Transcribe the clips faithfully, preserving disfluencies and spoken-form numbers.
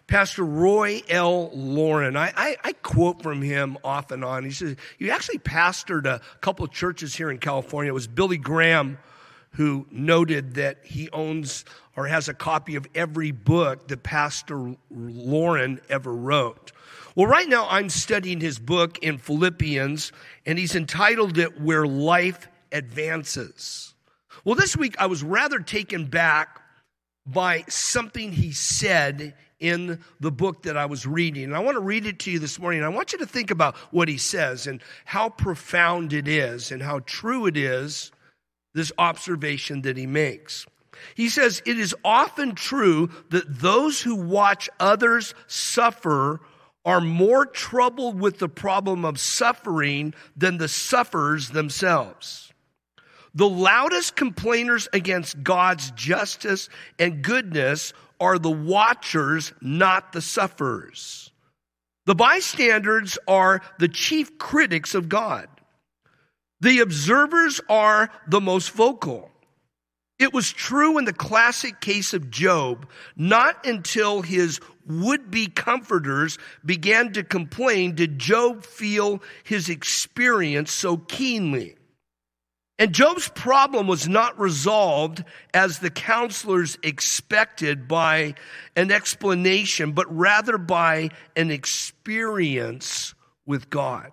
Pastor Roy L. Lauren. I, I, I quote from him off and on. He says, he actually pastored a couple of churches here in California. It was Billy Graham who noted that he owns or has a copy of every book that Pastor Lauren ever wrote. Well, right now I'm studying his book in Philippians, and he's entitled it Where Life Advances. Well, this week I was rather taken back by something he said in the book that I was reading. And I want to read it to you this morning. I want you to think about what he says and how profound it is and how true it is, this observation that he makes. He says, it is often true that those who watch others suffer are more troubled with the problem of suffering than the sufferers themselves. The loudest complainers against God's justice and goodness are the watchers, not the sufferers. The bystanders are the chief critics of God. The observers are the most vocal. It was true in the classic case of Job, not until his would-be comforters began to complain did Job feel his experience so keenly. And Job's problem was not resolved as the counselors expected by an explanation, but rather by an experience with God.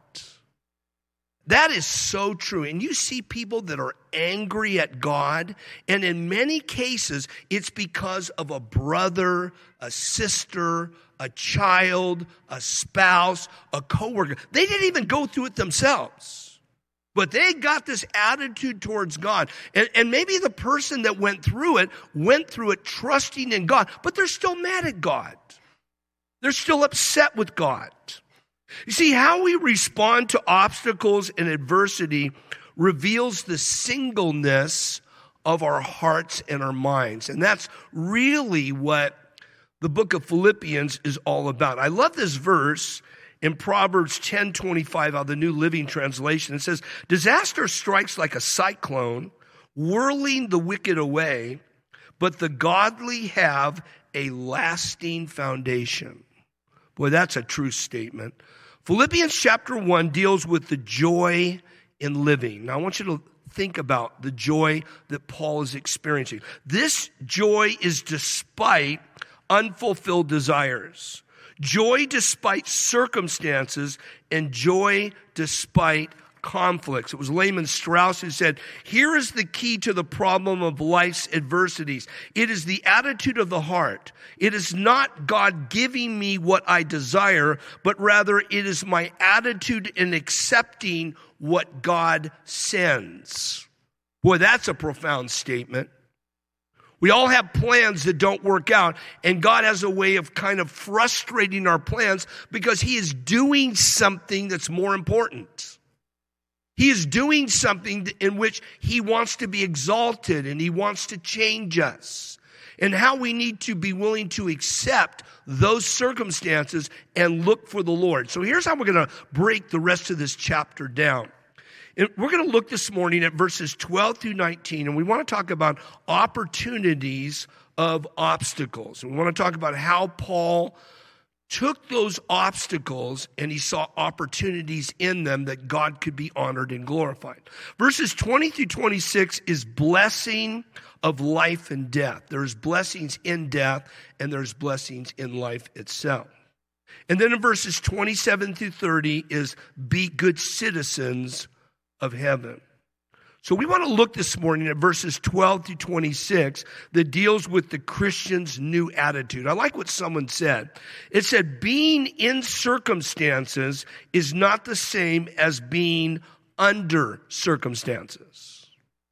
That is so true. And you see people that are angry at God, and in many cases, it's because of a brother, a sister, a child, a spouse, a coworker. They didn't even go through it themselves. But they got this attitude towards God. And, and maybe the person that went through it, went through it trusting in God, but they're still mad at God. They're still upset with God. You see, how we respond to obstacles and adversity reveals the singleness of our hearts and our minds. And that's really what the book of Philippians is all about. I love this verse in Proverbs ten twenty-five out of the New Living Translation. It says, disaster strikes like a cyclone, whirling the wicked away, but the godly have a lasting foundation. Boy, that's a true statement. Philippians chapter one deals with the joy in living. Now, I want you to think about the joy that Paul is experiencing. This joy is despite unfulfilled desires. Joy despite circumstances, and joy despite conflicts. It was Lehman Strauss who said, here is the key to the problem of life's adversities. It is the attitude of the heart. It is not God giving me what I desire, but rather it is my attitude in accepting what God sends. Boy, that's a profound statement. We all have plans that don't work out, and God has a way of kind of frustrating our plans because he is doing something that's more important. He is doing something in which he wants to be exalted and he wants to change us, and how we need to be willing to accept those circumstances and look for the Lord. So here's how we're going to break the rest of this chapter down. And we're going to look this morning at verses twelve through nineteen, and we want to talk about opportunities of obstacles. And we want to talk about how Paul took those obstacles and he saw opportunities in them that God could be honored and glorified. Verses twenty through twenty-six is blessing of life and death. There's blessings in death and there's blessings in life itself. And then in verses twenty-seven through thirty is be good citizens of heaven. So we want to look this morning at verses twelve through twenty-six that deals with the Christian's new attitude. I like what someone said. It said, being in circumstances is not the same as being under circumstances.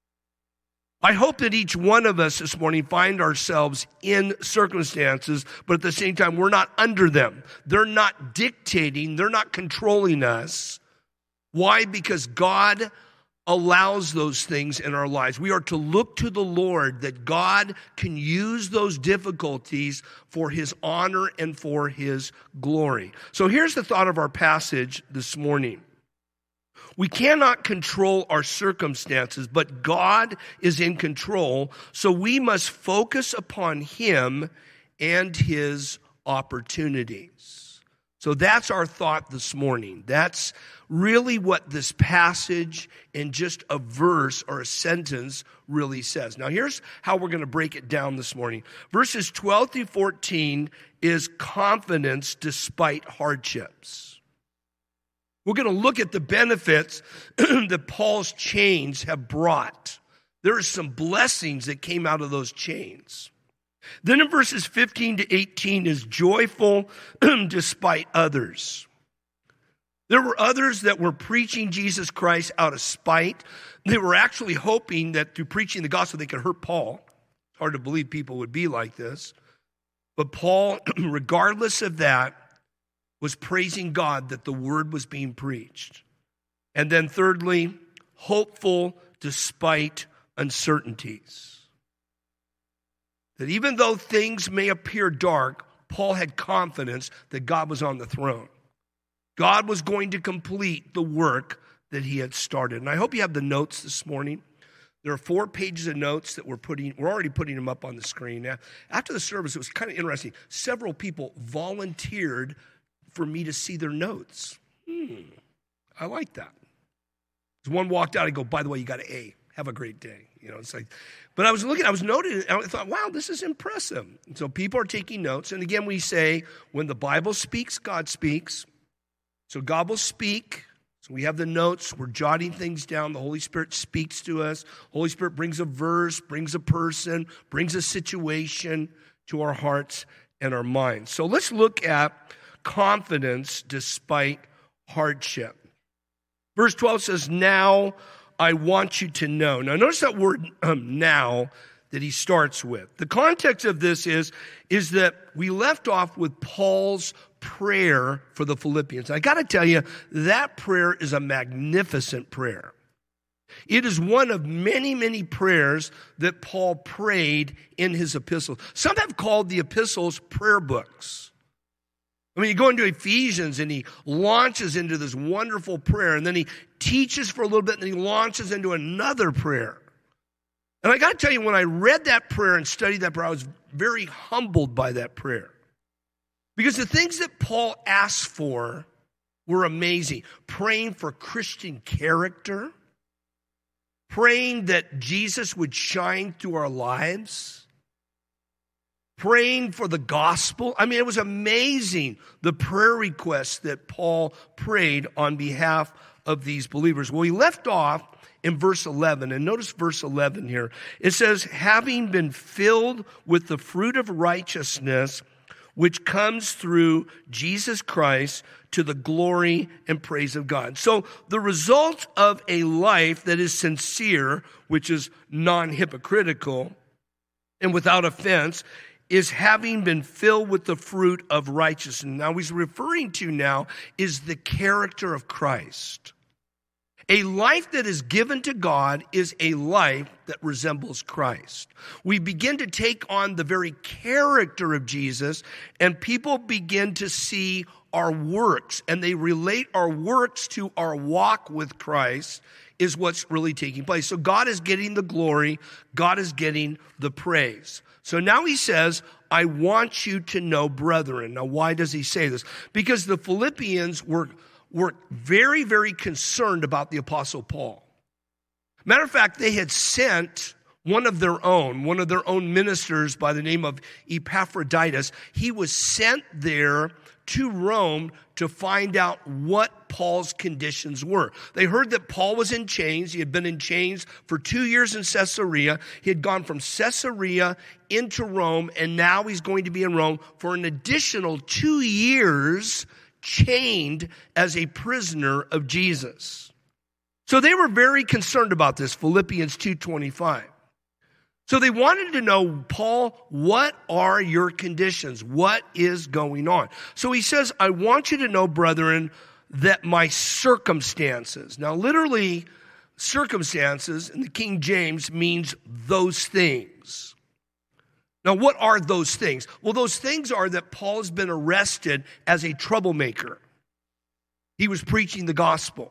I hope that each one of us this morning find ourselves in circumstances, but at the same time, we're not under them. They're not dictating, they're not controlling us. Why? Because God allows those things in our lives. We are to look to the Lord that God can use those difficulties for his honor and for his glory. So here's the thought of our passage this morning. We cannot control our circumstances, but God is in control, so we must focus upon him and his opportunities. So that's our thought this morning. That's really what this passage in just a verse or a sentence really says. Now here's how we're going to break it down this morning. Verses twelve through fourteen is confidence despite hardships. We're going to look at the benefits that Paul's chains have brought. There are some blessings that came out of those chains. Then in verses fifteen to eighteen is joyful despite others. There were others that were preaching Jesus Christ out of spite. They were actually hoping that through preaching the gospel they could hurt Paul. It's hard to believe people would be like this. But Paul, regardless of that, was praising God that the word was being preached. And then thirdly, hopeful despite uncertainties. That even though things may appear dark, Paul had confidence that God was on the throne. God was going to complete the work that he had started. And I hope you have the notes this morning. There are four pages of notes that we're putting, we're already putting them up on the screen. Now, after the service, it was kind of interesting. Several people volunteered for me to see their notes. Hmm, I like that. As one walked out, I go, by the way, you got an A. Have a great day. You know, it's like, but I was looking, I was noting, and I thought, wow, this is impressive. And so people are taking notes. And again, we say, when the Bible speaks, God speaks. So God will speak. So we have the notes. We're jotting things down. The Holy Spirit speaks to us. Holy Spirit brings a verse, brings a person, brings a situation to our hearts and our minds. So let's look at confidence despite hardship. Verse twelve says, now I want you to know. Now notice that word um, now that he starts with. The context of this is, is that we left off with Paul's prayer for the Philippians. I got to tell you, that prayer is a magnificent prayer. It is one of many, many prayers that Paul prayed in his epistles. Some have called the epistles prayer books. I mean, you go into Ephesians and he launches into this wonderful prayer, and then he teaches for a little bit, and then he launches into another prayer. And I got to tell you, when I read that prayer and studied that prayer, I was very humbled by that prayer. Because the things that Paul asked for were amazing. Praying for Christian character, praying that Jesus would shine through our lives, praying for the gospel. I mean, it was amazing, the prayer requests that Paul prayed on behalf of these believers. Well, he left off in verse eleven, and notice verse eleven here. It says, having been filled with the fruit of righteousness, which comes through Jesus Christ to the glory and praise of God. So the result of a life that is sincere, which is non-hypocritical and without offense, is having been filled with the fruit of righteousness. Now, what he's referring to now is the character of Christ. A life that is given to God is a life that resembles Christ. We begin to take on the very character of Jesus, and people begin to see our works, and they relate our works to our walk with Christ is what's really taking place. So God is getting the glory. God is getting the praise. So now he says, I want you to know, brethren. Now, why does he say this? Because the Philippians were were very, very concerned about the Apostle Paul. Matter of fact, they had sent one of their own, one of their own ministers by the name of Epaphroditus. He was sent there to Rome to find out what Paul's conditions were. They heard that Paul was in chains. He had been in chains for two years in Caesarea. He had gone from Caesarea into Rome, and now he's going to be in Rome for an additional two years chained as a prisoner of Jesus. So they were very concerned about this, Philippians two twenty-five. So they wanted to know, Paul, what are your conditions? What is going on? So he says, I want you to know, brethren, that my circumstances. Now, literally, circumstances in the King James means those things. Now, what are those things? Well, those things are that Paul has been arrested as a troublemaker. He was preaching the gospel.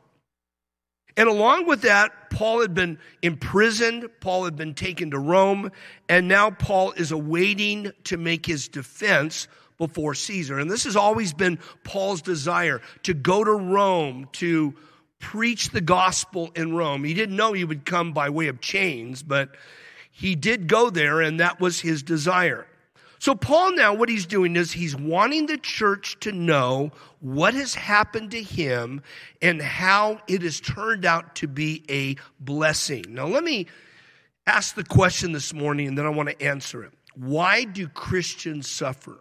And along with that, Paul had been imprisoned. Paul had been taken to Rome. And now Paul is awaiting to make his defense before Caesar. And this has always been Paul's desire, to go to Rome, to preach the gospel in Rome. He didn't know he would come by way of chains, but he did go there, and that was his desire. So Paul now, what he's doing is he's wanting the church to know what has happened to him and how it has turned out to be a blessing. Now let me ask the question this morning, and then I want to answer it. Why do Christians suffer?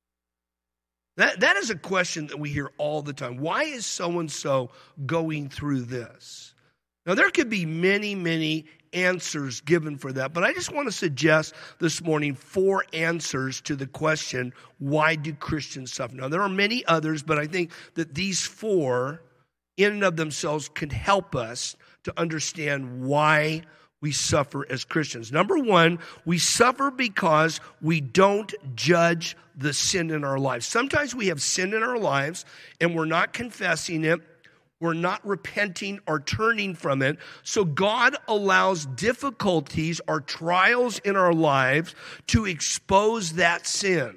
That, that is a question that we hear all the time. Why is so-and-so going through this? Now, there could be many, many answers given for that, but I just want to suggest this morning four answers to the question, why do Christians suffer? Now, there are many others, but I think that these four, in and of themselves, can help us to understand why we suffer as Christians. Number one, we suffer because we don't judge the sin in our lives. Sometimes we have sin in our lives and we're not confessing it. We're not repenting or turning from it. So God allows difficulties or trials in our lives to expose that sin.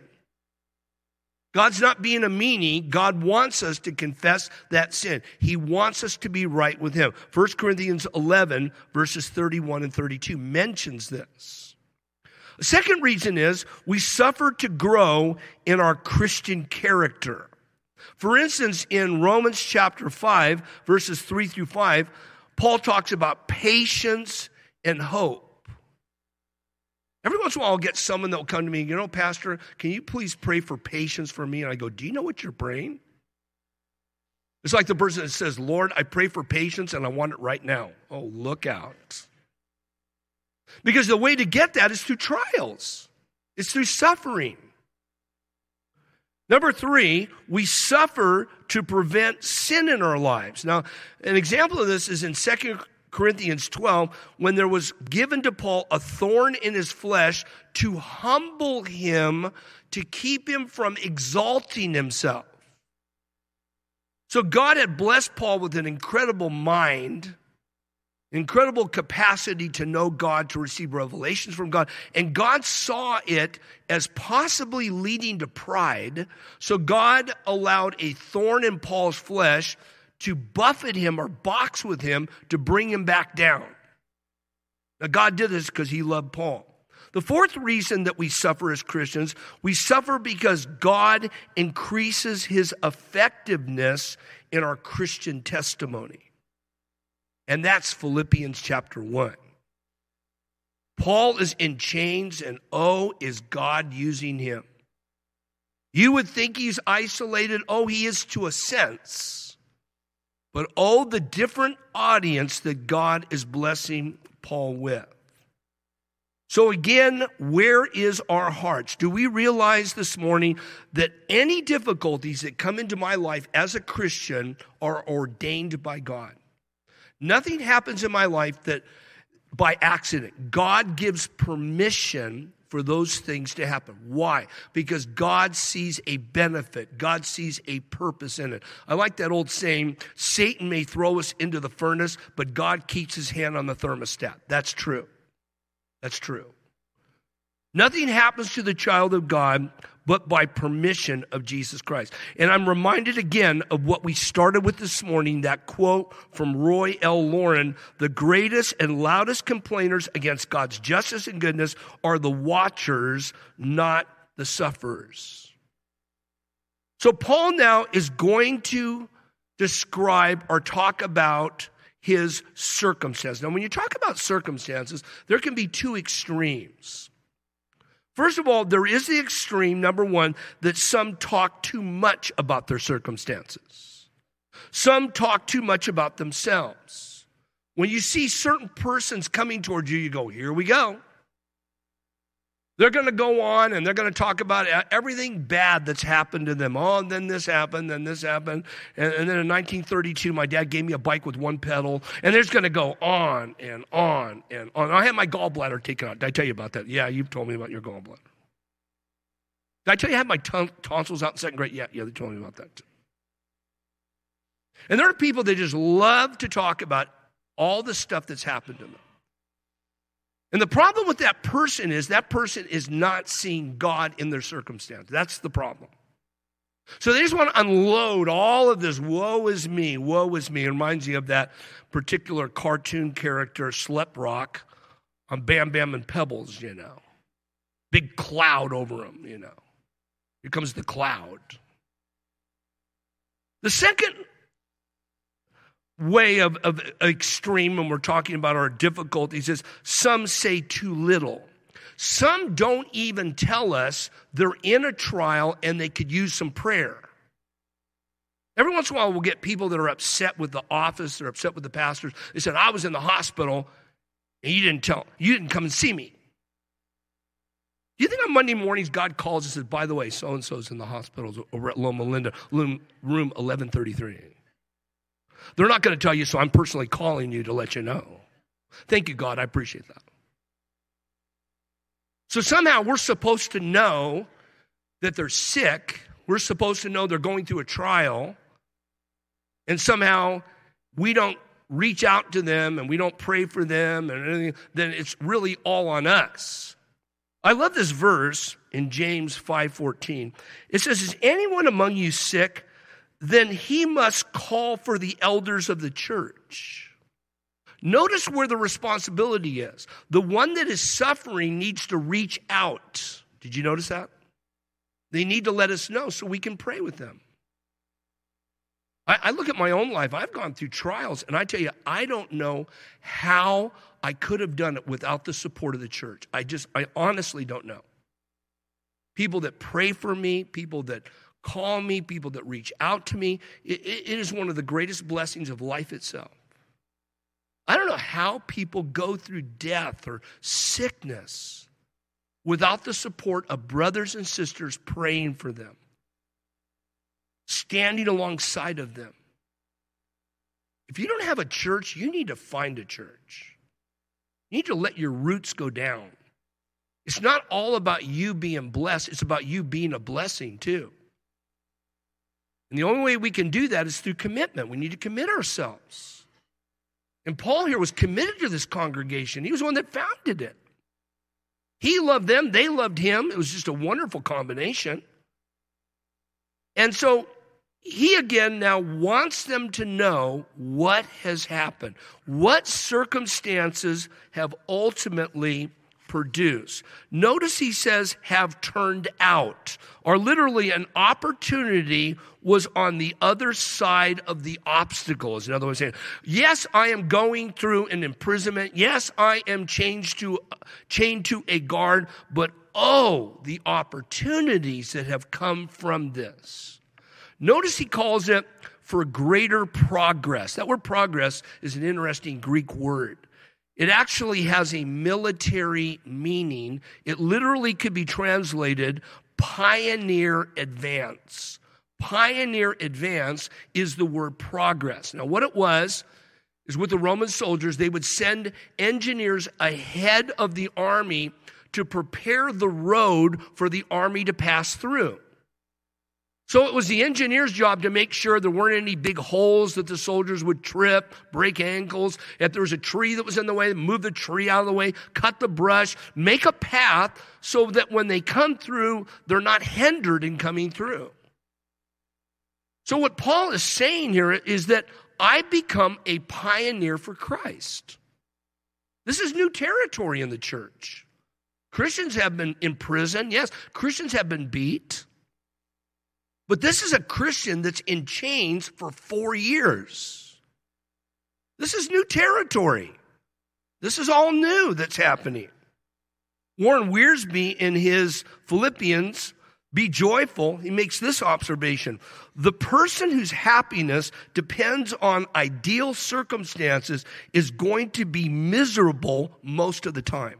God's not being a meanie. God wants us to confess that sin. He wants us to be right with him. First Corinthians eleven, verses thirty-one and thirty-two mentions this. The second reason is we suffer to grow in our Christian character. For instance, in Romans chapter five, verses three through five, Paul talks about patience and hope. Every once in a while, I'll get someone that will come to me, you know, Pastor, can you please pray for patience for me? And I go, do you know what you're praying? It's like the person that says, Lord, I pray for patience and I want it right now. Oh, look out. Because the way to get that is through trials. It's through suffering. Number three, we suffer to prevent sin in our lives. Now, an example of this is in Second Corinthians twelve, when there was given to Paul a thorn in his flesh to humble him, to keep him from exalting himself. So God had blessed Paul with an incredible mind, incredible capacity to know God, to receive revelations from God. And God saw it as possibly leading to pride. So God allowed a thorn in Paul's flesh to buffet him or box with him to bring him back down. Now, God did this because he loved Paul. The fourth reason that we suffer as Christians, we suffer because God increases his effectiveness in our Christian testimony. And that's Philippians chapter one. Paul is in chains, and oh, is God using him. You would think he's isolated. Oh, he is to a sense. But oh, the different audience that God is blessing Paul with. So again, where is our hearts? Do we realize this morning that any difficulties that come into my life as a Christian are ordained by God? Nothing happens in my life that by accident. God gives permission for those things to happen. Why? Because God sees a benefit. God sees a purpose in it. I like that old saying, Satan may throw us into the furnace, but God keeps his hand on the thermostat. That's true. That's true. Nothing happens to the child of God but by permission of Jesus Christ. And I'm reminded again of what we started with this morning, that quote from Roy L. Lauren, the greatest and loudest complainers against God's justice and goodness are the watchers, not the sufferers. So Paul now is going to describe or talk about his circumstance. Now, when you talk about circumstances, there can be two extremes. First of all, there is the extreme, number one, that some talk too much about their circumstances. Some talk too much about themselves. When you see certain persons coming towards you, you go, here we go. They're going to go on and they're going to talk about everything bad that's happened to them. Oh, and then this happened, then this happened. And, and then in nineteen thirty-two, my dad gave me a bike with one pedal. And they're just going to go on and on and on. I had my gallbladder taken out. Did I tell you about that? Yeah, you've told me about your gallbladder. Did I tell you I had my ton- tonsils out in second grade? Yeah, yeah, they told me about that too. And there are people that just love to talk about all the stuff that's happened to them. And the problem with that person is that person is not seeing God in their circumstance. That's the problem. So they just want to unload all of this, woe is me, woe is me. It reminds me of that particular cartoon character, Sleprock, on Bam Bam and Pebbles, you know. Big cloud over him, you know. Here comes the cloud. The second way of, of extreme when we're talking about our difficulties is some say too little. Some don't even tell us they're in a trial and they could use some prayer. Every once in a while we'll get people that are upset with the office, they're upset with the pastors. They said, I was in the hospital and you didn't tell, you didn't come and see me. Do you think on Monday mornings God calls and says, by the way, so-and-so's in the hospital over at Loma Linda, room eleven thirty-three. They're not going to tell you, so I'm personally calling you to let you know. Thank you, God. I appreciate that. So somehow we're supposed to know that they're sick. We're supposed to know they're going through a trial. And somehow we don't reach out to them and we don't pray for them and anything. Then it's really all on us. I love this verse in James five fourteen. It says, is anyone among you sick? Then he must call for the elders of the church. Notice where the responsibility is. The one that is suffering needs to reach out. Did you notice that? They need to let us know so we can pray with them. I, I look at my own life. I've gone through trials, and I tell you, I don't know how I could have done it without the support of the church. I just, I honestly don't know. People that pray for me, people that call me, people that reach out to me. It, it is one of the greatest blessings of life itself. I don't know how people go through death or sickness without the support of brothers and sisters praying for them, standing alongside of them. If you don't have a church, you need to find a church. You need to let your roots go down. It's not all about you being blessed. It's about you being a blessing too. And the only way we can do that is through commitment. We need to commit ourselves. And Paul here was committed to this congregation. He was the one that founded it. He loved them. They loved him. It was just a wonderful combination. And so he again now wants them to know what has happened. What circumstances have ultimately produced. Notice he says have turned out, or literally an opportunity was on the other side of the obstacles. In other words, saying, yes, I am going through an imprisonment. Yes, I am chained to, chained to a guard, but oh, the opportunities that have come from this. Notice he calls it for greater progress. That word progress is an interesting Greek word. It actually has a military meaning. It literally could be translated pioneer advance. Pioneer advance is the word progress. Now, what it was is with the Roman soldiers, they would send engineers ahead of the army to prepare the road for the army to pass through. So it was the engineer's job to make sure there weren't any big holes that the soldiers would trip, break ankles. If there was a tree that was in the way, move the tree out of the way, cut the brush, make a path so that when they come through, they're not hindered in coming through. So what Paul is saying here is that I become a pioneer for Christ. This is new territory in the church. Christians have been in prison. Yes, Christians have been beat. But this is a Christian that's in chains for four years. This is new territory. This is all new that's happening. Warren Wiersbe, in his Philippians, Be Joyful, he makes this observation. The person whose happiness depends on ideal circumstances is going to be miserable most of the time.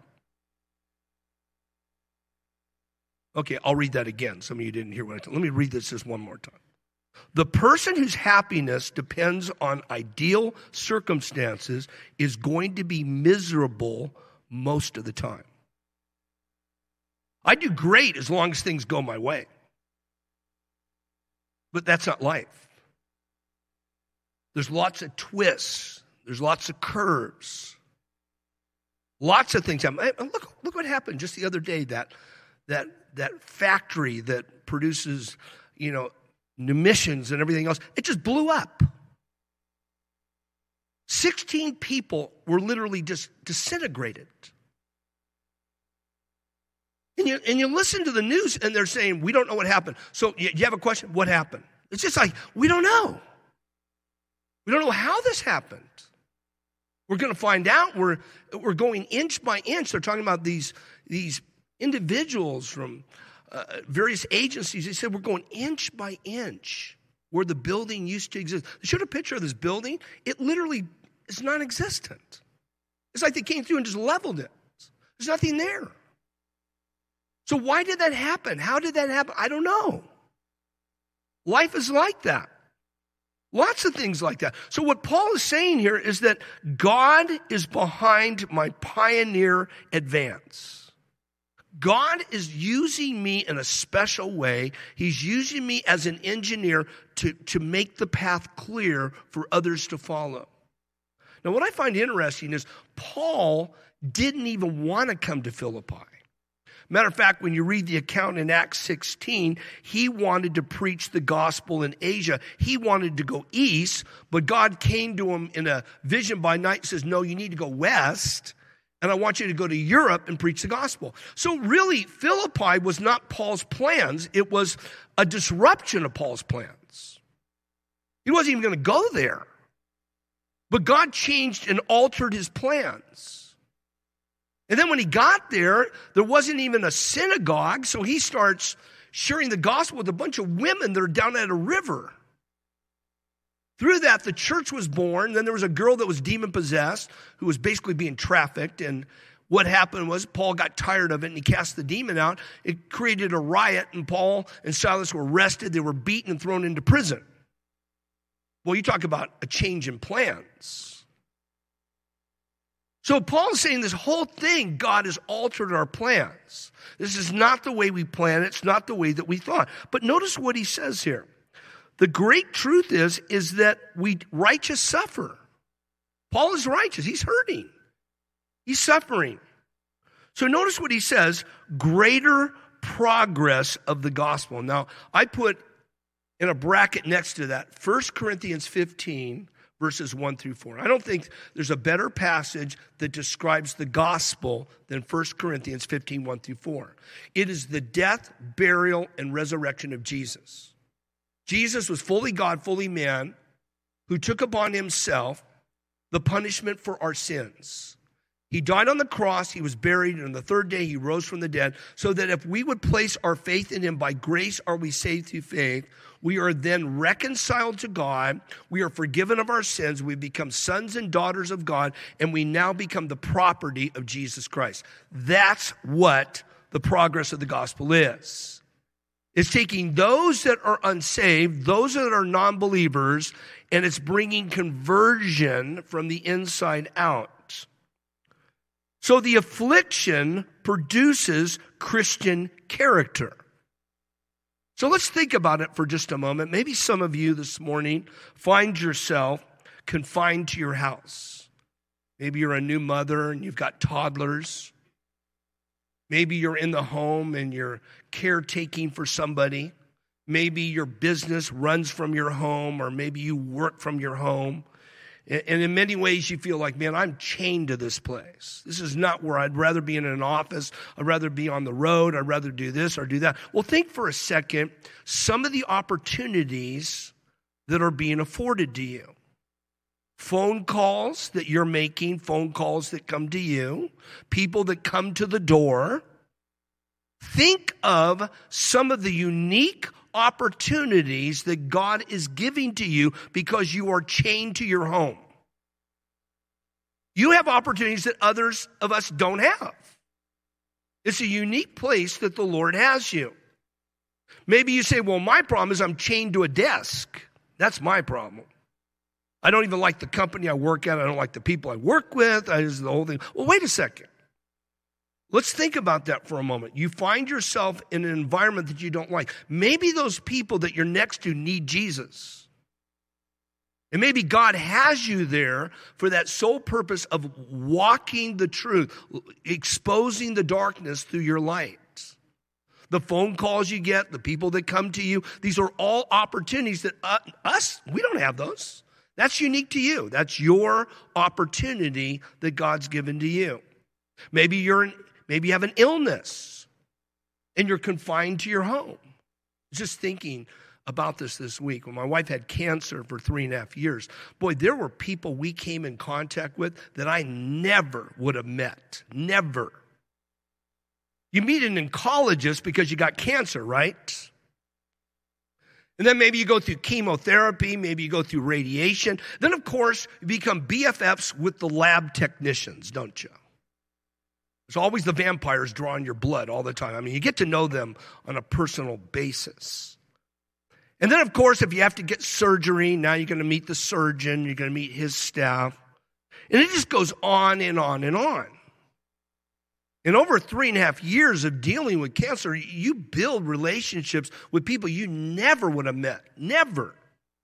Okay, I'll read that again. Some of you didn't hear what I told. Let me read this just one more time. The person whose happiness depends on ideal circumstances is going to be miserable most of the time. I do great as long as things go my way. But that's not life. There's lots of twists. There's lots of curves. Lots of things happen. Look, look what happened just the other day, that, that, that factory that produces, you know, munitions and everything else. It just blew up. sixteen people were literally just disintegrated. And you, and you listen to the news and they're saying, we don't know what happened. So you, you have a question? What happened? It's just like, we don't know. We don't know how this happened. We're going to find out. We're, we're going inch by inch. They're talking about these, these individuals from uh, various agencies. They said, we're going inch by inch where the building used to exist. They showed a picture of this building. It literally is non-existent. It's like they came through and just leveled it. There's nothing there. So why did that happen? How did that happen? I don't know. Life is like that. Lots of things like that. So what Paul is saying here is that God is behind my pioneer advance. God is using me in a special way. He's using me as an engineer to, to make the path clear for others to follow. Now, what I find interesting is Paul didn't even want to come to Philippi. Matter of fact, when you read the account in Acts sixteen, he wanted to preach the gospel in Asia. He wanted to go east, but God came to him in a vision by night and says, no, you need to go west, and I want you to go to Europe and preach the gospel. So really, Philippi was not Paul's plans. It was a disruption of Paul's plans. He wasn't even going to go there. But God changed and altered his plans. And then when he got there, there wasn't even a synagogue, so he starts sharing the gospel with a bunch of women that are down at a river. Through that, the church was born. Then there was a girl that was demon-possessed who was basically being trafficked. And what happened was Paul got tired of it, and he cast the demon out. It created a riot, and Paul and Silas were arrested. They were beaten and thrown into prison. Well, you talk about a change in plans. So Paul is saying this whole thing, God has altered our plans. This is not the way we planned. It's not the way that we thought. But notice what he says here. The great truth is, is that we righteous suffer. Paul is righteous. He's hurting. He's suffering. So notice what he says, greater progress of the gospel. Now, I put in a bracket next to that, First Corinthians fifteen, verses one through four. I don't think there's a better passage that describes the gospel than First Corinthians fifteen, one through four. It is the death, burial, and resurrection of Jesus. Jesus was fully God, fully man, who took upon himself the punishment for our sins. He died on the cross, he was buried, and on the third day he rose from the dead, so that if we would place our faith in him, by grace are we saved through faith. We are then reconciled to God. We are forgiven of our sins. We become sons and daughters of God, and we now become the property of Jesus Christ. That's what the progress of the gospel is. It's taking those that are unsaved, those that are non-believers, and it's bringing conversion from the inside out. So the affliction produces Christian character. So let's think about it for just a moment. Maybe some of you this morning find yourself confined to your house. Maybe you're a new mother and you've got toddlers. Maybe you're in the home and you're caretaking for somebody. Maybe your business runs from your home, or maybe you work from your home. And in many ways you feel like, man, I'm chained to this place. This is not where I'd rather be in an office. I'd rather be on the road. I'd rather do this or do that. Well, think for a second, some of the opportunities that are being afforded to you. Phone calls that you're making, phone calls that come to you, people that come to the door. Think of some of the unique opportunities that God is giving to you because you are chained to your home. You have opportunities that others of us don't have. It's a unique place that the Lord has you. Maybe you say, well, my problem is I'm chained to a desk. That's my problem. I don't even like the company I work at. I don't like the people I work with. I just the whole thing. Well, wait a second. Let's think about that for a moment. You find yourself in an environment that you don't like. Maybe those people that you're next to need Jesus. And maybe God has you there for that sole purpose of walking the truth, exposing the darkness through your light. The phone calls you get, the people that come to you, these are all opportunities that uh, us, we don't have those. That's unique to you. That's your opportunity that God's given to you. Maybe you're in, maybe you have an illness and you're confined to your home. Just thinking about this this week. When my wife had cancer for three and a half years, boy, there were people we came in contact with that I never would have met. Never. You meet an oncologist because you got cancer, right? And then maybe you go through chemotherapy, maybe you go through radiation. Then, of course, you become B F Fs with the lab technicians, don't you? There's always the vampires drawing your blood all the time. I mean, you get to know them on a personal basis. And then, of course, if you have to get surgery, now you're going to meet the surgeon, you're going to meet his staff. And it just goes on and on and on. In over three and a half years of dealing with cancer, you build relationships with people you never would have met. Never.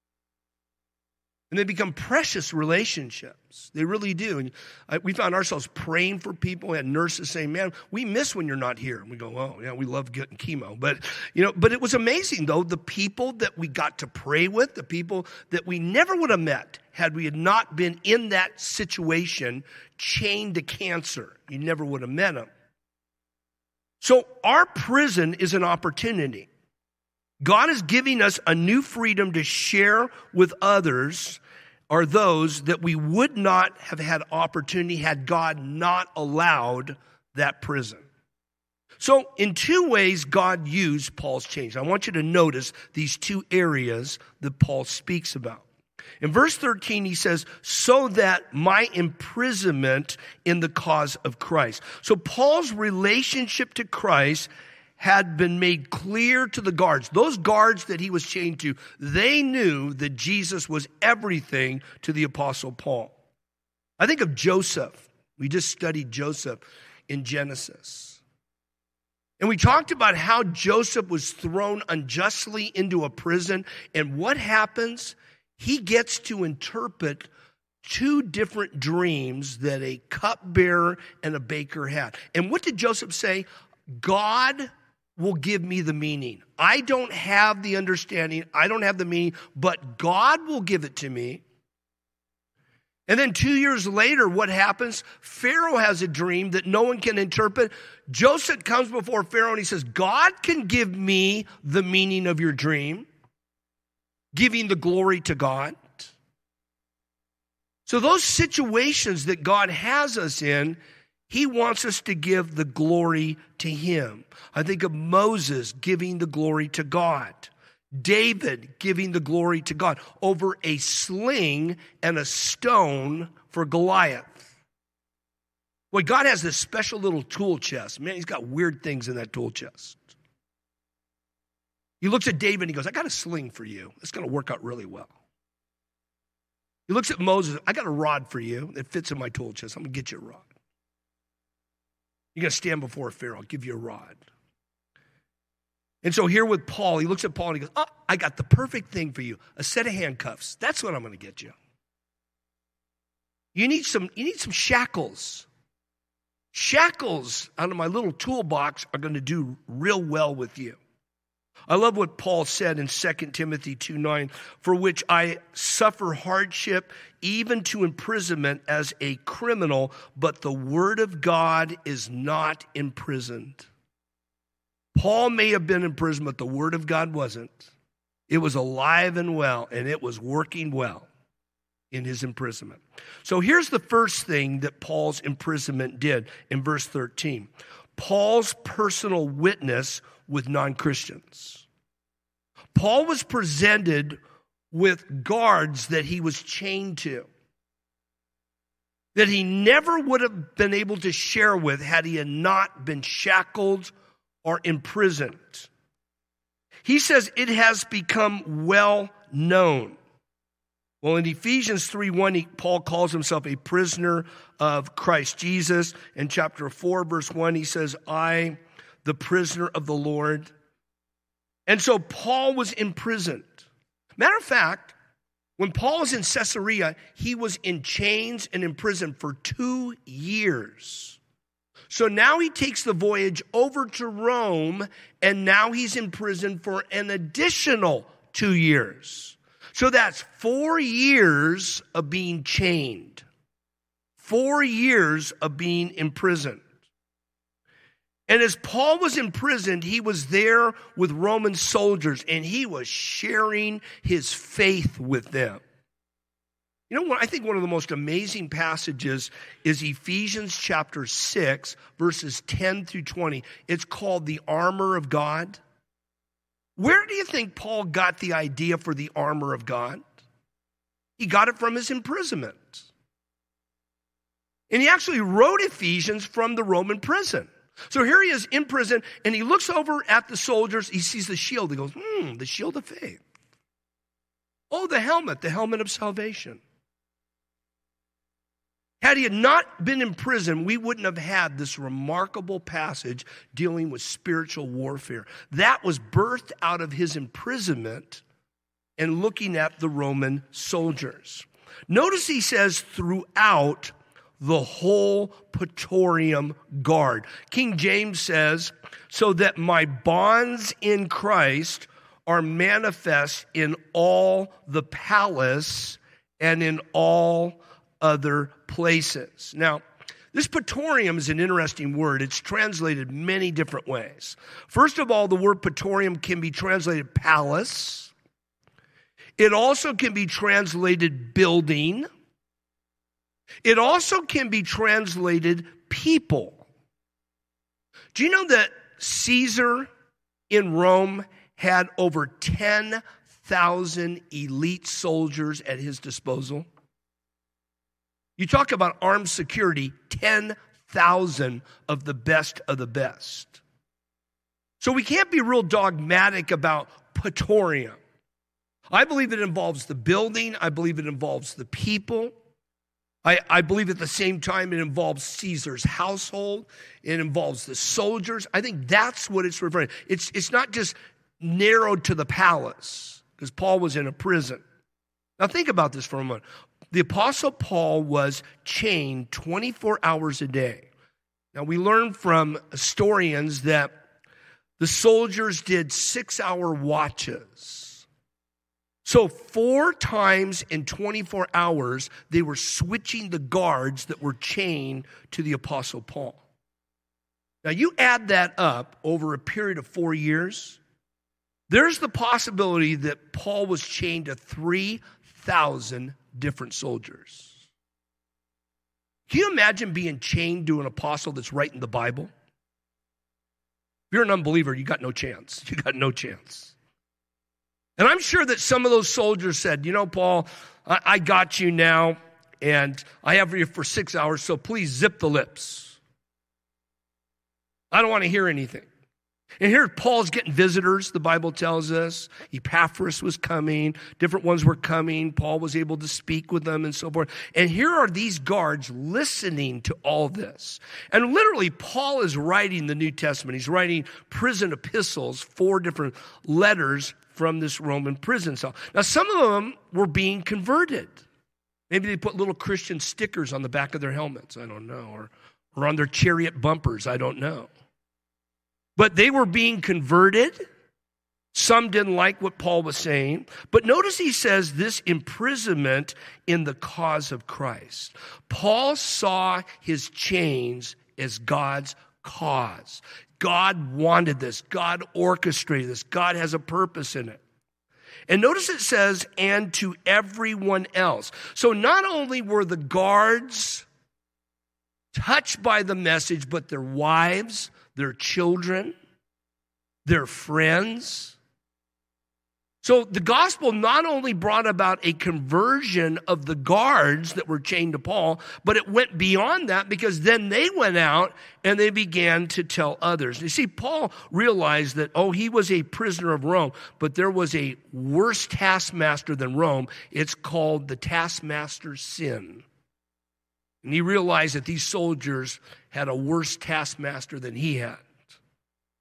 And they become precious relationships. They really do. And we found ourselves praying for people. We had nurses saying, man, we miss when you're not here. And we go, oh, yeah, we love getting chemo. But, you know, but it was amazing, though, the people that we got to pray with, the people that we never would have met had we had not been in that situation, chained to cancer. You never would have met them. So our prison is an opportunity. God is giving us a new freedom to share with others or those that we would not have had opportunity had God not allowed that prison. So in two ways, God used Paul's chains. I want you to notice these two areas that Paul speaks about. In verse thirteen, he says, so that my imprisonment in the cause of Christ. So Paul's relationship to Christ had been made clear to the guards. Those guards that he was chained to, they knew that Jesus was everything to the Apostle Paul. I think of Joseph. We just studied Joseph in Genesis. And we talked about how Joseph was thrown unjustly into a prison. And what happens? He gets to interpret two different dreams that a cupbearer and a baker had. And what did Joseph say? God will give me the meaning. I don't have the understanding. I don't have the meaning, but God will give it to me. And then two years later, what happens? Pharaoh has a dream that no one can interpret. Joseph comes before Pharaoh and he says, God can give me the meaning of your dream, giving the glory to God. So those situations that God has us in, he wants us to give the glory to him. I think of Moses giving the glory to God. David giving the glory to God over a sling and a stone for Goliath. Boy, God has this special little tool chest. Man, he's got weird things in that tool chest. He looks at David and he goes, I got a sling for you. It's going to work out really well. He looks at Moses, I got a rod for you that fits in my tool chest. I'm going to get you a rod. You're going to stand before Pharaoh. I'll give you a rod. And so here with Paul, he looks at Paul and he goes, oh, I got the perfect thing for you. A set of handcuffs. That's what I'm going to get you. You need some, you need some shackles. Shackles out of my little toolbox are going to do real well with you. I love what Paul said in Second Timothy two nine, for which I suffer hardship, even to imprisonment as a criminal, but the word of God is not imprisoned. Paul may have been in prison, but the word of God wasn't. It was alive and well, and it was working well in his imprisonment. So here's the first thing that Paul's imprisonment did in verse thirteen. Paul's personal witness with non-Christians. Paul was presented with guards that he was chained to, that he never would have been able to share with had he had not been shackled or imprisoned. He says it has become well known. Well, in Ephesians three one, he, Paul calls himself a prisoner of Christ Jesus. In chapter four, verse one, he says, I, the prisoner of the Lord. And so Paul was imprisoned. Matter of fact, When Paul was in Caesarea, he was in chains and in prison for two years. So now he takes the voyage over to Rome, and now he's in prison for an additional two years. So that's four years of being chained. Four years of being imprisoned. And as Paul was imprisoned, he was there with Roman soldiers, and he was sharing his faith with them. You know what? I think one of the most amazing passages is Ephesians chapter six, verses ten through twenty. It's called the armor of God. Where do you think Paul got the idea for the armor of God? He got it from his imprisonment. And he actually wrote Ephesians from the Roman prison. So here he is in prison, and he looks over at the soldiers. He sees the shield. He goes, hmm, the shield of faith. Oh, the helmet, the helmet of salvation. Had he not been in prison, we wouldn't have had this remarkable passage dealing with spiritual warfare. That was birthed out of his imprisonment and looking at the Roman soldiers. Notice he says throughout the whole Praetorium Guard. King James says, so that my bonds in Christ are manifest in all the palace and in all other places. Now, this Praetorium is an interesting word. It's translated many different ways. First of all, the word Praetorium can be translated palace. It also can be translated building. It also can be translated people. Do you know that Caesar in Rome had over ten thousand elite soldiers at his disposal? You talk about armed security, ten thousand of the best of the best. So we can't be real dogmatic about Praetorium. I believe it involves the building. I believe it involves the people. I, I believe at the same time it involves Caesar's household. It involves the soldiers. I think that's what it's referring to. It's, it's not just narrowed to the palace, because Paul was in a prison. Now think about this for a moment. The Apostle Paul was chained twenty-four hours a day. Now we learn from historians that the soldiers did six-hour watches. So four times in twenty-four hours, they were switching the guards that were chained to the Apostle Paul. Now you add that up over a period of four years, there's the possibility that Paul was chained to three thousand different soldiers. Can you imagine being chained to an apostle that's writing the Bible? If you're an unbeliever, you got no chance. You got no chance. And I'm sure that some of those soldiers said, you know, Paul, I, I got you now, and I have you for six hours, so please zip the lips. I don't want to hear anything. And here Paul's getting visitors, the Bible tells us. Epaphras was coming. Different ones were coming. Paul was able to speak with them and so forth. And here are these guards listening to all this. And literally, Paul is writing the New Testament. He's writing prison epistles, four different letters from this Roman prison cell. Now, some of them were being converted. Maybe they put little Christian stickers on the back of their helmets. I don't know. Or, or on their chariot bumpers. I don't know. But they were being converted. Some didn't like what Paul was saying. But notice he says this imprisonment in the cause of Christ. Paul saw his chains as God's cause. God wanted this. God orchestrated this. God has a purpose in it. And notice it says, and to everyone else. So not only were the guards touched by the message, but their wives, their children, their friends. So the gospel not only brought about a conversion of the guards that were chained to Paul, but it went beyond that, because then they went out and they began to tell others. You see, Paul realized that, oh, he was a prisoner of Rome, but there was a worse taskmaster than Rome. It's called the taskmaster's sin. And he realized that these soldiers had a worse taskmaster than he had.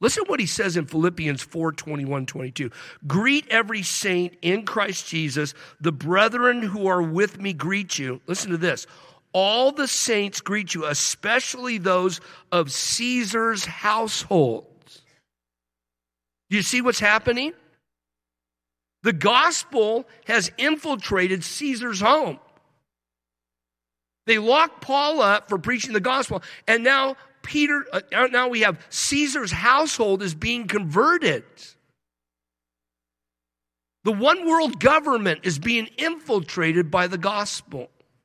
Listen to what he says in Philippians four, twenty-one, twenty-two. Greet every saint in Christ Jesus. The brethren who are with me greet you. Listen to this. All the saints greet you, especially those of Caesar's household. Do you see what's happening? The gospel has infiltrated Caesar's home. They locked Paul up for preaching the gospel, and now Peter, uh, now we have Caesar's household is being converted. The one world government is being infiltrated by the gospel.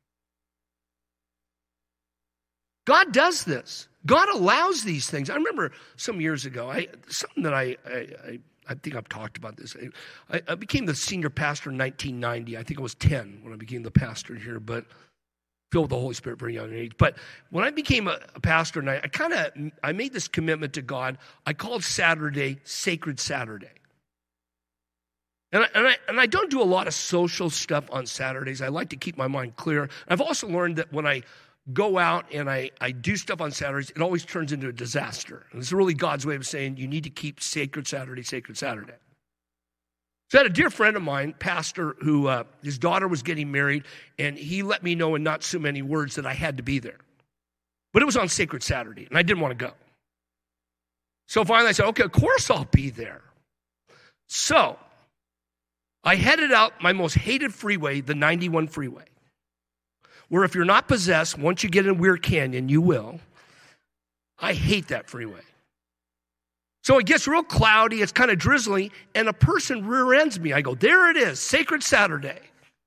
God does this. God allows these things. I remember some years ago, I, something that I, I, I, I think I've talked about this. I, I became the senior pastor in nineteen ninety. I think I was ten when I became the pastor here, but filled with the Holy Spirit very young age. But when I became a, a pastor, and I, I kind of, I made this commitment to God. I called Saturday Sacred Saturday. And I, and, I, and I don't do a lot of social stuff on Saturdays. I like to keep my mind clear. I've also learned that when I go out and I, I do stuff on Saturdays, it always turns into a disaster. And it's really God's way of saying you need to keep Sacred Saturday, Sacred Saturday. So I had a dear friend of mine, pastor, who uh, his daughter was getting married, and he let me know in not so many words that I had to be there. But it was on Sacred Saturday, and I didn't want to go. So finally I said, okay, of course I'll be there. So I headed out my most hated freeway, the ninety-one freeway, where if you're not possessed, once you get in Weir Canyon, you will. I hate that freeway. So it gets real cloudy, it's kind of drizzly, and a person rear ends me. I go, there it is, Sacred Saturday.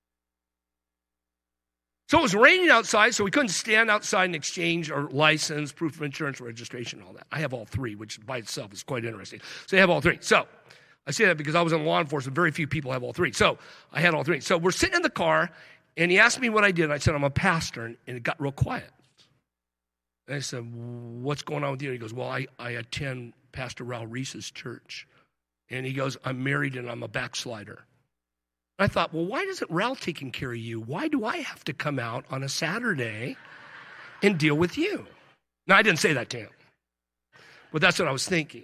So it was raining outside, so we couldn't stand outside and exchange our license, proof of insurance, registration, all that. I have all three, which by itself is quite interesting. So I have all three. So I say that because I was in law enforcement. Very few people have all three. So I had all three. So we're sitting in the car, and he asked me what I did. I said, I'm a pastor, and it got real quiet. And I said, what's going on with you? And he goes, well, I, I attend Pastor Raul Reese's church. And he goes, I'm married and I'm a backslider. I thought, well, why isn't Raul taking care of you? Why do I have to come out on a Saturday and deal with you? Now, I didn't say that to him, but that's what I was thinking.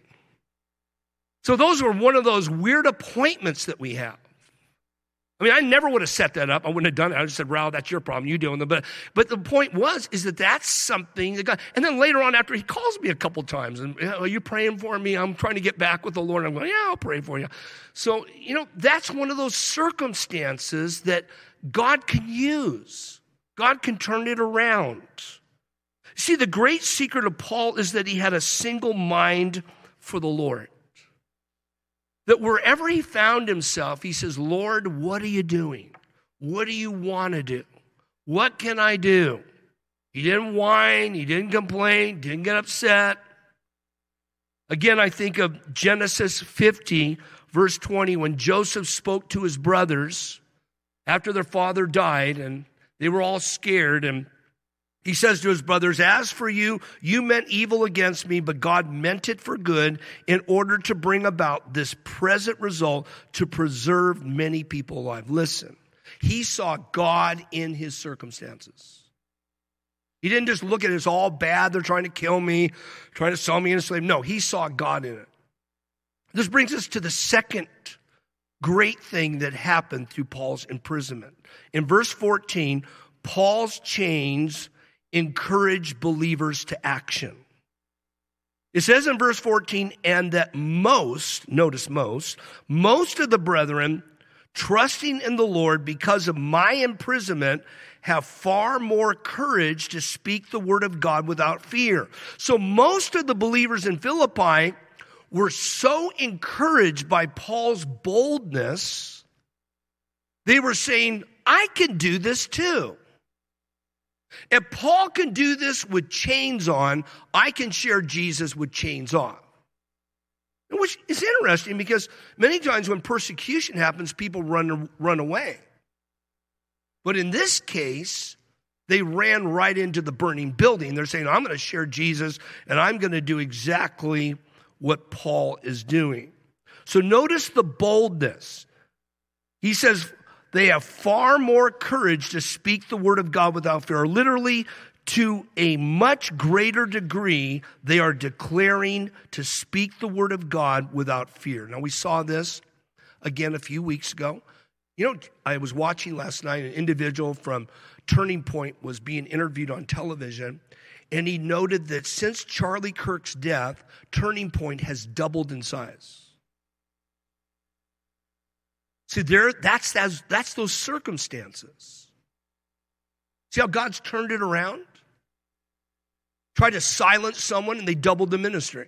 So those were one of those weird appointments that we have. I mean, I never would have set that up. I wouldn't have done it. I just said, Raul, that's your problem. You deal with them. But, but the point was, is that that's something that God, and then later on after he calls me a couple times and, are you praying for me? I'm trying to get back with the Lord. I'm going, yeah, I'll pray for you. So, you know, that's one of those circumstances that God can use. God can turn it around. See, the great secret of Paul is that he had a single mind for the Lord. That wherever he found himself, he says, Lord, what are you doing? What do you want to do? What can I do? He didn't whine. He didn't complain. Didn't get upset. Again, I think of Genesis fifty, verse twenty, when Joseph spoke to his brothers after their father died, and they were all scared, and he says to his brothers, as for you, you meant evil against me, but God meant it for good in order to bring about this present result to preserve many people alive. Listen, he saw God in his circumstances. He didn't just look at it as all bad, they're trying to kill me, trying to sell me into slavery. No, he saw God in it. This brings us to the second great thing that happened through Paul's imprisonment. In verse fourteen, Paul's chains encourage believers to action. It says in verse fourteen, and that most, notice most, most of the brethren, trusting in the Lord because of my imprisonment, have far more courage to speak the word of God without fear. So most of the believers in Philippi were so encouraged by Paul's boldness, they were saying, I can do this too. If Paul can do this with chains on, I can share Jesus with chains off. Which is interesting because many times when persecution happens, people run, run away. But in this case, they ran right into the burning building. They're saying, I'm going to share Jesus and I'm going to do exactly what Paul is doing. So notice the boldness. He says, they have far more courage to speak the word of God without fear. Literally, to a much greater degree, they are declaring to speak the word of God without fear. Now, we saw this again a few weeks ago. You know, I was watching last night, an individual from Turning Point was being interviewed on television, and he noted that since Charlie Kirk's death, Turning Point has doubled in size. See, there, that's, that's, that's those circumstances. See how God's turned it around? Tried to silence someone, and they doubled the ministry.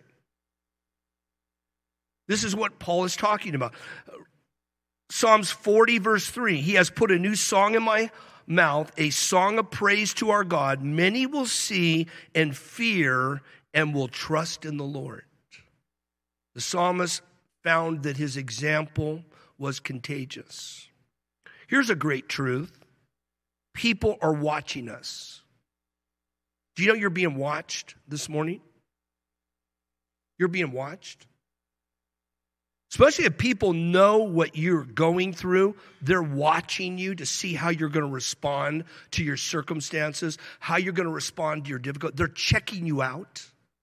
This is what Paul is talking about. Psalms forty, verse three, he has put a new song in my mouth, a song of praise to our God. Many will see and fear and will trust in the Lord. The psalmist found that his example was contagious. Here's a great truth. People are watching us. Do you know you're being watched this morning? You're being watched. Especially if people know what you're going through, they're watching you to see how you're going to respond to your circumstances, how you're going to respond to your difficulty. They're checking you out.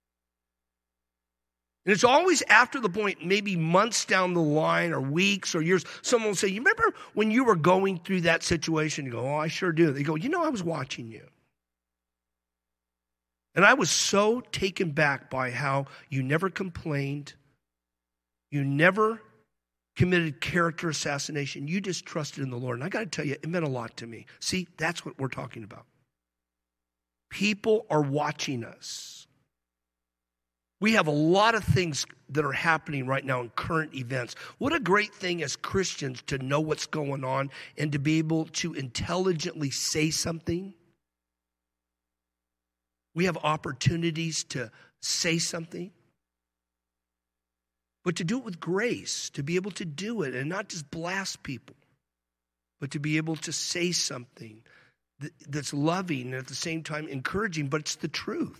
And it's always after the point, maybe months down the line or weeks or years, someone will say, you remember when you were going through that situation? You go, oh, I sure do. They go, you know, I was watching you. And I was so taken back by how you never complained. You never committed character assassination. You just trusted in the Lord. And I got to tell you, it meant a lot to me. See, that's what we're talking about. People are watching us. We have a lot of things that are happening right now in current events. What a great thing as Christians to know what's going on and to be able to intelligently say something. We have opportunities to say something. But to do it with grace, to be able to do it and not just blast people, but to be able to say something that's loving and at the same time encouraging, but it's the truth.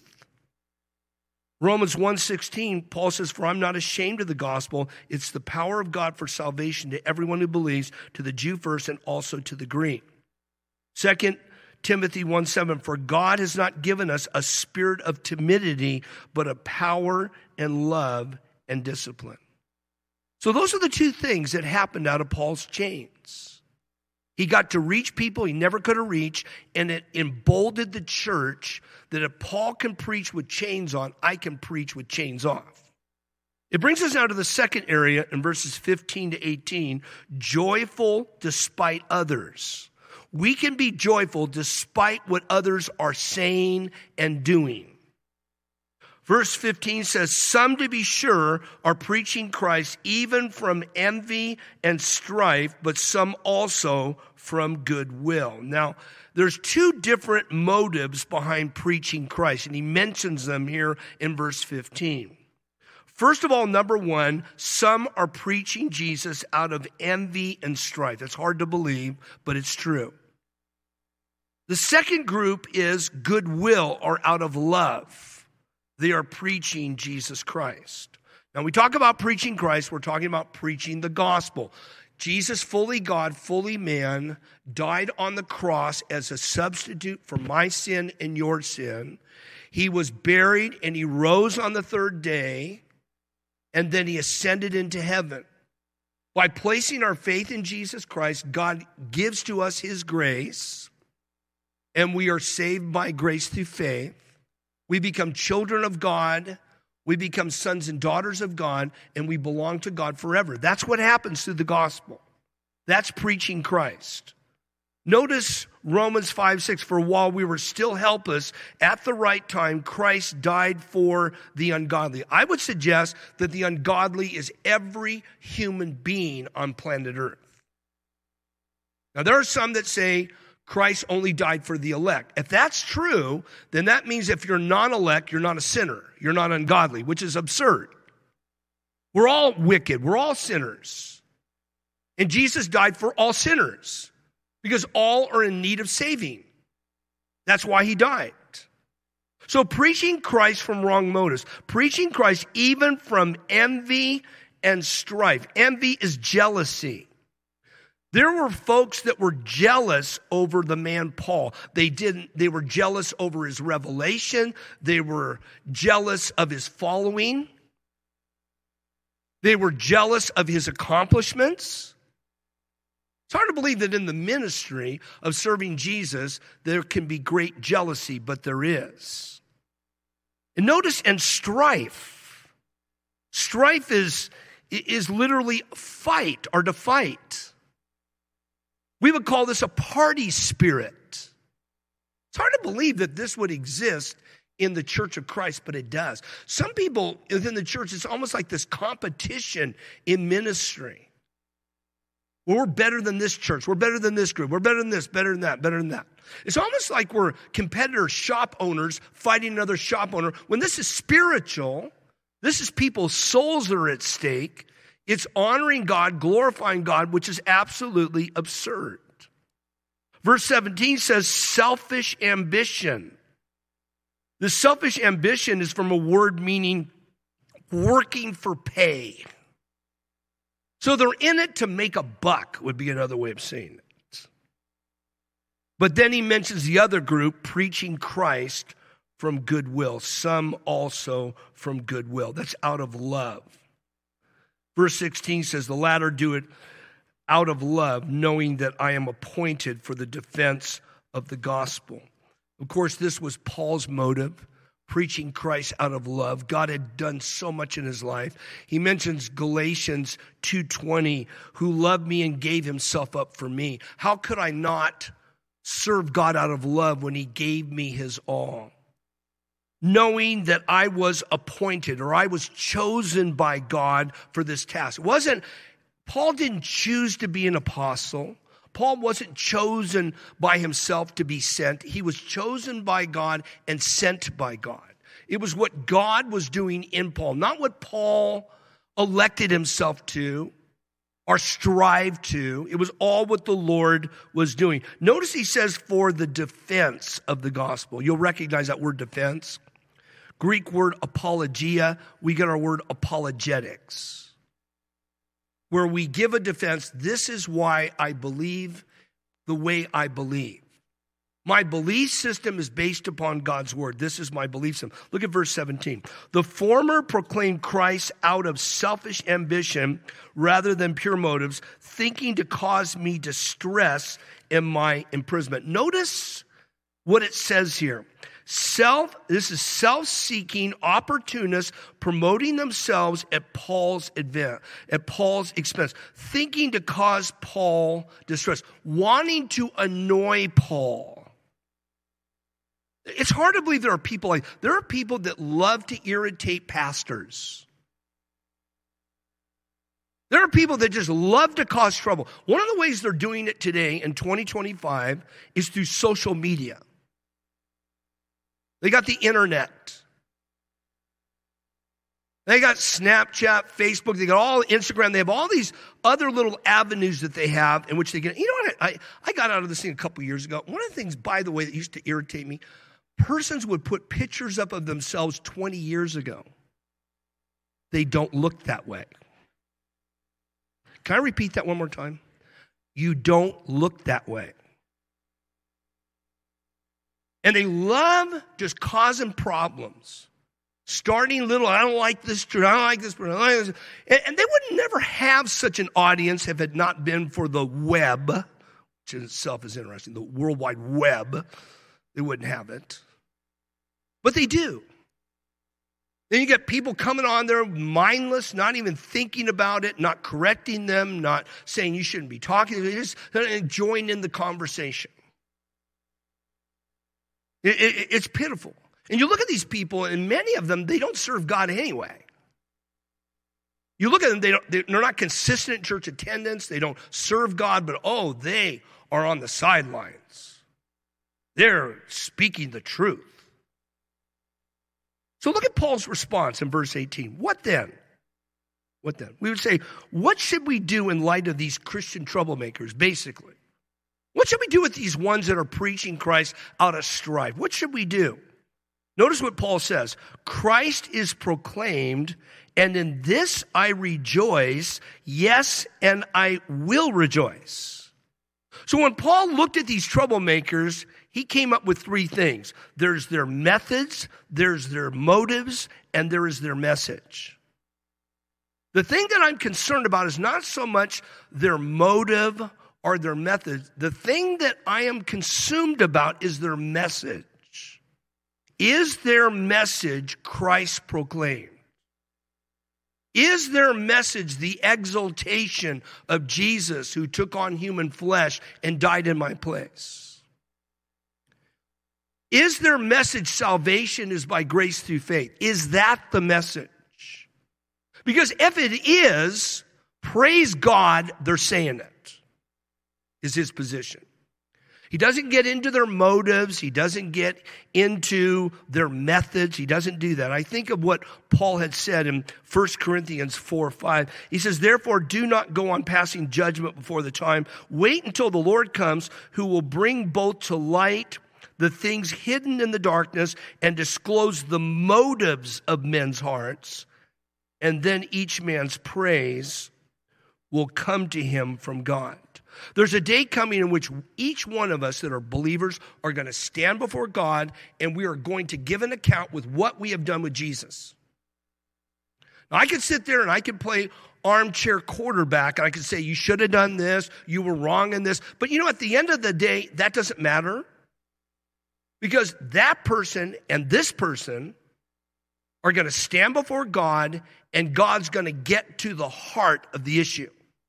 Romans one sixteen, Paul says, for I'm not ashamed of the gospel. It's the power of God for salvation to everyone who believes, to the Jew first and also to the Greek. Second Timothy one seven, for God has not given us a spirit of timidity, but a power and love and discipline. So those are the two things that happened out of Paul's chains. He got to reach people he never could have reached, and it emboldened the church that if Paul can preach with chains on, I can preach with chains off. It brings us now to the second area in verses fifteen to eighteen, joyful despite others. We can be joyful despite what others are saying and doing. Verse fifteen says, some to be sure are preaching Christ even from envy and strife, but some also from goodwill. Now, there's two different motives behind preaching Christ, and he mentions them here in verse fifteen. First of all, number one, some are preaching Jesus out of envy and strife. It's hard to believe, but it's true. The second group is goodwill or out of love. They are preaching Jesus Christ. Now, we talk about preaching Christ, we're talking about preaching the gospel. Jesus, fully God, fully man, died on the cross as a substitute for my sin and your sin. He was buried and he rose on the third day, and then he ascended into heaven. By placing our faith in Jesus Christ, God gives to us his grace, and we are saved by grace through faith. We become children of God, we become sons and daughters of God, and we belong to God forever. That's what happens through the gospel. That's preaching Christ. Notice Romans five six, for while we were still helpless, at the right time, Christ died for the ungodly. I would suggest that the ungodly is every human being on planet Earth. Now, there are some that say, Christ only died for the elect. If that's true, then that means if you're non-elect, you're not a sinner. You're not ungodly, which is absurd. We're all wicked. We're all sinners. And Jesus died for all sinners because all are in need of saving. That's why he died. So preaching Christ from wrong motives, preaching Christ even from envy and strife. Envy is jealousy. There were folks that were jealous over the man Paul. They didn't, they were jealous over his revelation. They were jealous of his following. They were jealous of his accomplishments. It's hard to believe that in the ministry of serving Jesus, there can be great jealousy, but there is. And notice, and strife. Strife is, is literally fight or to fight. We would call this a party spirit. It's hard to believe that this would exist in the church of Christ, but it does. Some people within the church, it's almost like this competition in ministry. Well, we're better than this church. We're better than this group. We're better than this, better than that, better than that. It's almost like we're competitor shop owners fighting another shop owner. When this is spiritual, this is people's souls that are at stake. It's honoring God, glorifying God, which is absolutely absurd. Verse seventeen says selfish ambition. The selfish ambition is from a word meaning working for pay. So they're in it to make a buck, would be another way of saying it. But then he mentions the other group, preaching Christ from goodwill. Some also from goodwill. That's out of love. Verse sixteen says, the latter do it out of love, knowing that I am appointed for the defense of the gospel. Of course, this was Paul's motive, preaching Christ out of love. God had done so much in his life. He mentions Galatians two twenty, who loved me and gave himself up for me. How could I not serve God out of love when he gave me his all? Knowing that I was appointed or I was chosen by God for this task. It wasn't, Paul didn't choose to be an apostle. Paul wasn't chosen by himself to be sent. He was chosen by God and sent by God. It was what God was doing in Paul, not what Paul elected himself to or strived to. It was all what the Lord was doing. Notice he says for the defense of the gospel. You'll recognize that word defense. Greek word apologia, we get our word apologetics. Where we give a defense, this is why I believe the way I believe. My belief system is based upon God's word. This is my belief system. Look at verse seventeen. The former proclaimed Christ out of selfish ambition rather than pure motives, thinking to cause me distress in my imprisonment. Notice what it says here. Self, this is self-seeking opportunists promoting themselves at Paul's advance, at Paul's expense, thinking to cause Paul distress, wanting to annoy Paul. It's hard to believe there are people like, there are people that love to irritate pastors. There are people that just love to cause trouble. One of the ways they're doing it today in twenty twenty-five is through social media. They got the internet. They got Snapchat, Facebook, they got all Instagram. They have all these other little avenues that they have in which they get. You know what? I, I got out of this thing a couple years ago. One of the things, by the way, that used to irritate me, persons would put pictures up of themselves twenty years ago. They don't look that way. Can I repeat that one more time? You don't look that way. And they love just causing problems. Starting little, I don't like this church, I don't like this, I don't like this. And, and they would never have such an audience if it had not been for the web, which in itself is interesting, the World Wide Web. They wouldn't have it. But they do. Then you get people coming on there mindless, not even thinking about it, not correcting them, not saying you shouldn't be talking. They just join in the conversation. It, it, it's pitiful. And you look at these people, and many of them, they don't serve God anyway. You look at them, they don't, they're not consistent in church attendance. They don't serve God, but oh, they are on the sidelines. They're speaking the truth. So look at Paul's response in verse eighteen. What then? What then? We would say, what should we do in light of these Christian troublemakers, basically? What should we do with these ones that are preaching Christ out of strife? What should we do? Notice what Paul says. Christ is proclaimed, and in this I rejoice. Yes, and I will rejoice. So when Paul looked at these troublemakers, he came up with three things. There's their methods, there's their motives, and there is their message. The thing that I'm concerned about is not so much their motive or their methods. The thing that I am consumed about is their message. Is their message Christ proclaimed? Is their message the exaltation of Jesus who took on human flesh and died in my place? Is their message salvation is by grace through faith? Is that the message? Because if it is, praise God, they're saying it, is his position. He doesn't get into their motives. He doesn't get into their methods. He doesn't do that. I think of what Paul had said in First Corinthians four five. He says, therefore, do not go on passing judgment before the time. Wait until the Lord comes, who will bring both to light the things hidden in the darkness and disclose the motives of men's hearts. And then each man's praise will come to him from God. There's a day coming in which each one of us that are believers are going to stand before God, and we are going to give an account with what we have done with Jesus. Now, I could sit there and I could play armchair quarterback, and I could say, you should have done this, you were wrong in this. But you know, at the end of the day, that doesn't matter, because that person and this person are going to stand before God, and God's going to get to the heart of the issue.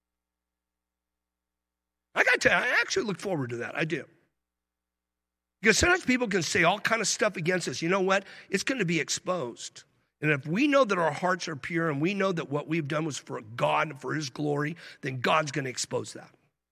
I got to tell you, I actually look forward to that. I do. Because sometimes people can say all kind of stuff against us. You know what? It's going to be exposed. And if we know that our hearts are pure and we know that what we've done was for God and for his glory, then God's going to expose that.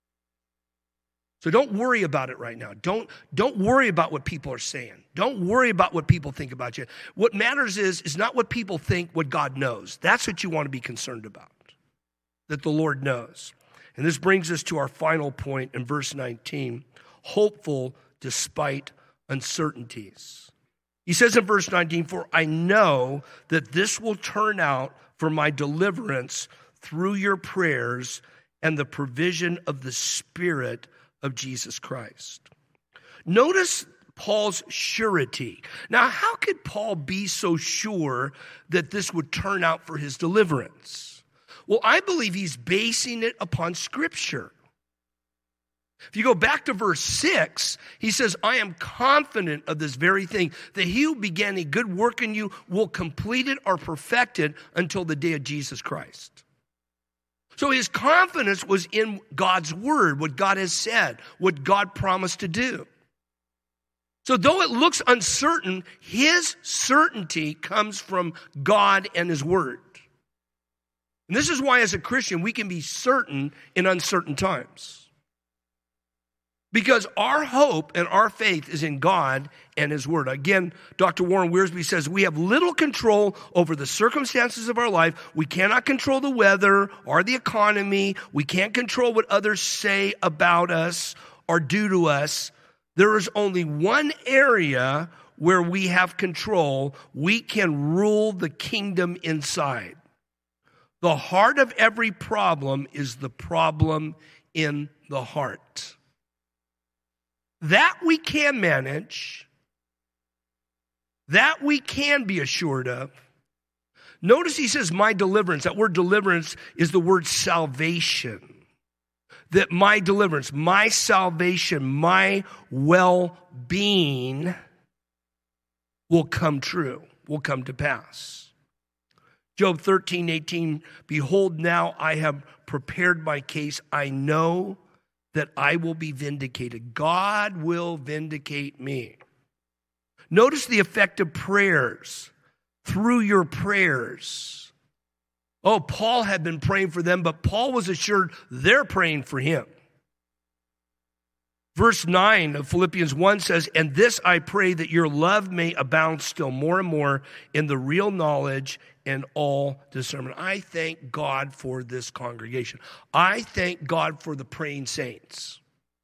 So don't worry about it right now. Don't, don't worry about what people are saying. Don't worry about what people think about you. What matters is, is not what people think, what God knows. That's what you want to be concerned about, that the Lord knows. And this brings us to our final point in verse nineteen, hopeful despite uncertainties. He says in verse nineteen, for I know that this will turn out for my deliverance through your prayers and the provision of the Spirit of Jesus Christ. Notice Paul's surety. Now, how could Paul be so sure that this would turn out for his deliverance? Well, I believe he's basing it upon Scripture. If you go back to verse six, he says, I am confident of this very thing, that he who began a good work in you will complete it or perfect it until the day of Jesus Christ. So his confidence was in God's word, what God has said, what God promised to do. So though it looks uncertain, his certainty comes from God and his word. And this is why as a Christian, we can be certain in uncertain times. Because our hope and our faith is in God and his word. Again, Doctor Warren Wiersbe says, we have little control over the circumstances of our life. We cannot control the weather or the economy. We can't control what others say about us or do to us. There is only one area where we have control. We can rule the kingdom inside. The heart of every problem is the problem in the heart. That we can manage. That we can be assured of. Notice he says, my deliverance. That word deliverance is the word salvation. That my deliverance, my salvation, my well-being will come true, will come to pass. Job thirteen eighteen, behold, now I have prepared my case. I know that I will be vindicated. God will vindicate me. Notice the effect of prayers. Through your prayers. Oh, Paul had been praying for them, but Paul was assured they're praying for him. Verse nine of Philippians one says, and this I pray that your love may abound still more and more in the real knowledge and all discernment. I thank God for this congregation. I thank God for the praying saints.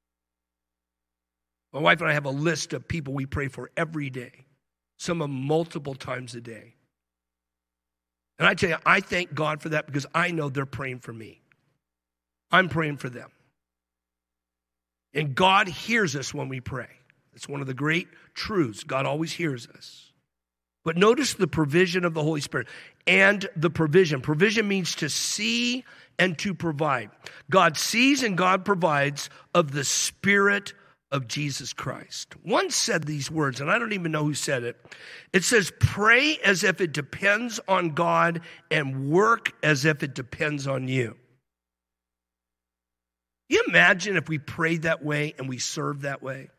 My wife and I have a list of people we pray for every day, some of them multiple times a day. And I tell you, I thank God for that because I know they're praying for me. I'm praying for them. And God hears us when we pray. It's one of the great truths. God always hears us. But notice the provision of the Holy Spirit and the provision. Provision means to see and to provide. God sees and God provides of the Spirit of Jesus Christ. One said these words, and I don't even know who said it. It says, pray as if it depends on God and work as if it depends on you. You imagine if we prayed that way and we served that way?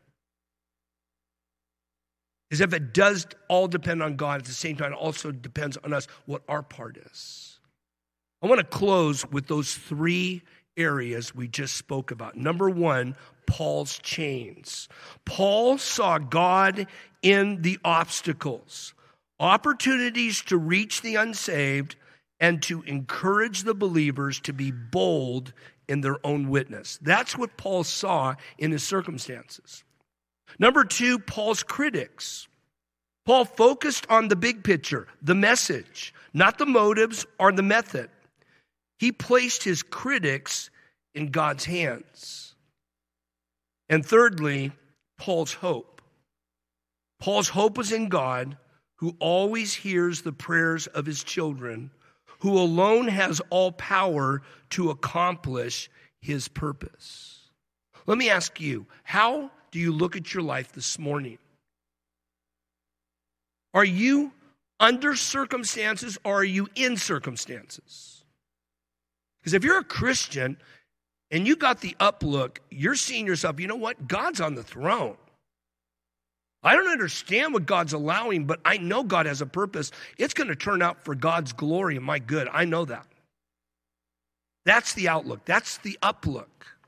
As if it does all depend on God, at the same time, it also depends on us what our part is. I want to close with those three areas we just spoke about. Number one, Paul's chains. Paul saw God in the obstacles, opportunities to reach the unsaved and to encourage the believers to be bold in their own witness. That's what Paul saw in his circumstances. Number two, Paul's critics. Paul focused on the big picture, the message, not the motives or the method. He placed his critics in God's hands. And thirdly, Paul's hope. Paul's hope was in God, who always hears the prayers of his children, who alone has all power to accomplish his purpose. Let me ask you, how do you look at your life this morning? Are you under circumstances or are you in circumstances? Because if you're a Christian and you got the uplook, you're seeing yourself, you know what? God's on the throne. I don't understand what God's allowing, but I know God has a purpose. It's going to turn out for God's glory and my good. I know that. That's the outlook. That's the uplook.